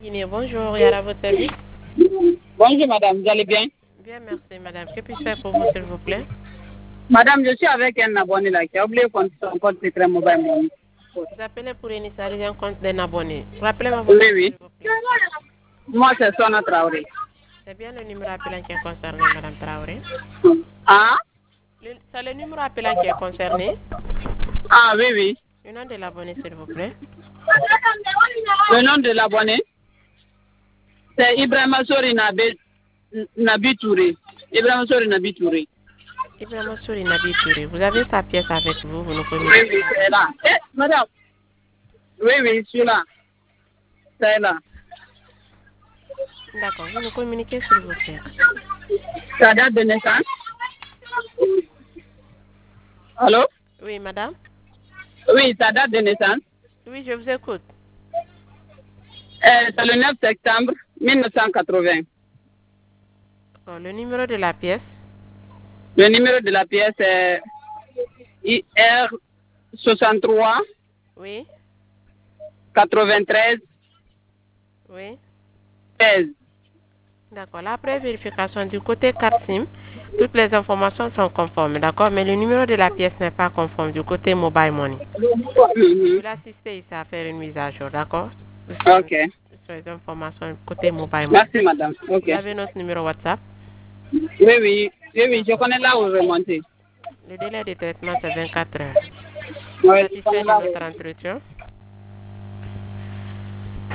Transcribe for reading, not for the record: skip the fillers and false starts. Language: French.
Guinée, bonjour, Yara, à votre service. Bonjour madame, vous allez bien? Bien, merci madame. Que puis-je faire pour vous, s'il vous plaît? Madame, je suis avec un abonné là qui a oublié son compte secret mobile money. Vous appelez pour initialiser un compte d'un abonné. Rappelez-moi Oui, votre nom, oui. s'il vous plaît. Moi, c'est Sona Traoré. C'est bien le numéro appelant qui est concerné, madame Traoré. Ah? C'est le numéro appelant qui est concerné. Ah, oui, oui. Le nom de l'abonné, s'il vous plaît. Le nom de l'abonné, c'est Ibrahima Sori Nabi Touré. Ibrahima Sori Nabi Touré. Ibrahima Souri Nabi Touré. Vous avez sa pièce avec vous, vous nous Oui, communiquez. oui, c'est là. Eh, madame. Oui, oui, je suis là. C'est là. D'accord, vous nous communiquez, s'il vous plaît. Sa date de naissance. Allô? Oui, madame. Oui, sa date de naissance. Oui, je vous écoute. C'est le 9 septembre 1980. Oh, le numéro de la pièce. Le numéro de la pièce est IR 63 Oui, 93 oui. 16. D'accord. Après vérification du côté 4 SIM, toutes les informations sont conformes, d'accord? Mais le numéro de la pièce n'est pas conforme du côté Mobile Money. Je Mhm. vais assister ici à faire une mise à jour, d'accord? Ok. Sur les informations côté Mobile Money. Merci, madame. Ok. Vous avez notre numéro WhatsApp? Oui, oui. Oui, oui, je connais là où remonter. Le délai de traitement, c'est 24 heures. Oui, je Satisfait connais de là où. notre entretien?